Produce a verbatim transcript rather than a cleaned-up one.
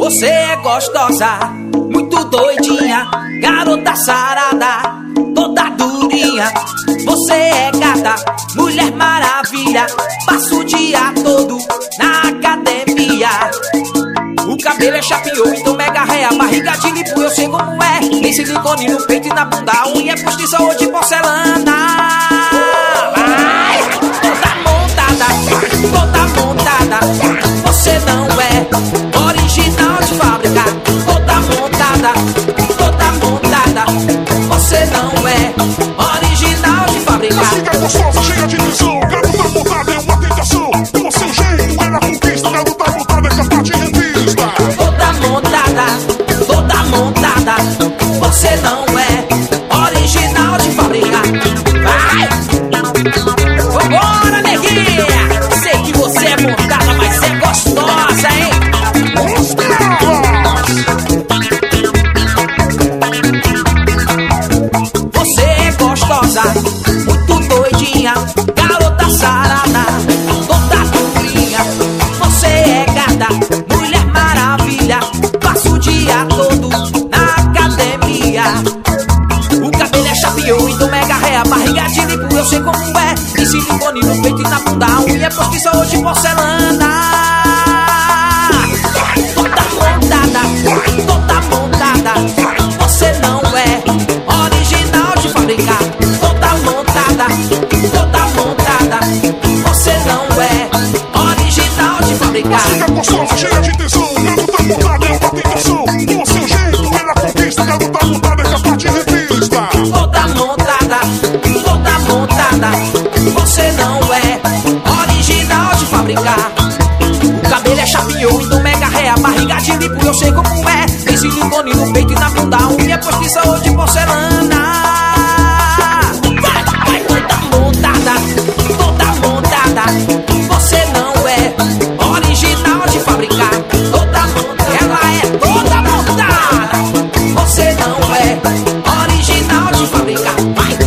Você é gostosa, muito doidinha, garota sarada, toda durinha. Você é gata, mulher maravilha, passa o dia todo na academia. O cabelo é chapinhou, então mega ré, a barriga de lipo, eu sei como é. Tem silicone no peito e na bunda, a unha é postiça ou de porcelana. Vai, toda montada, toda montada, você não é original de fábrica. Toda montada, toda montada, você não é original de fábrica. Fica gostosa, cheia de tesão, garota montada é uma tentação. Com seu jeito ela conquista, garota montada é capaz de revista. Toda montada, toda montada, você não é original de fábrica. Vai! Vambora, neguinha! Sei que você é montada, mas é gostosa, hein? Você é gostosa, muito doidinha, garota sarada, toda durinha. Você é gata, mulher maravilha, passa o dia todo na academia. O cabelo é chapinhou, então mega ré, a barriga de lipo, eu sei como é. Tem silicone no peito e na bunda, a unha é postiça ou de porcelana. Toda montada, toda montada, você não é original de fábrica. Toda montada, toda montada, você não é original de fábrica. Fica gostosa, cheia de tesão, garota montada é uma tentação. Com seu jeito ela conquista, garota montada é capaz de revista. Toda montada, toda montada, você não é original de fábrica. O cabelo é chapinhou, então mega ré, a barriga de lipo, eu sei como é. Tem silicone no peito e na bunda, a unha é postiça ou de porcelana. Vai, vai, toda montada, toda montada, você não é original de fábrica. Toda montada, ela é toda montada, você não é original de fábrica. Vai!